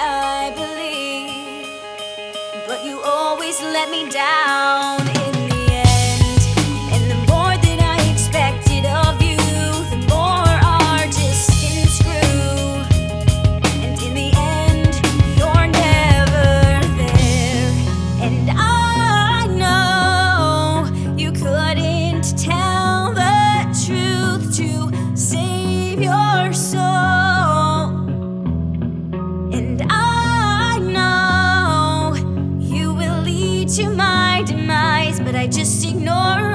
I believe, but you always let me down in the end. And the more that I expected of you, the more our distance grew. And in the end, you're never there. And I know you couldn't tell the truth to save your soul. And I know you will lead to my demise, but I just ignore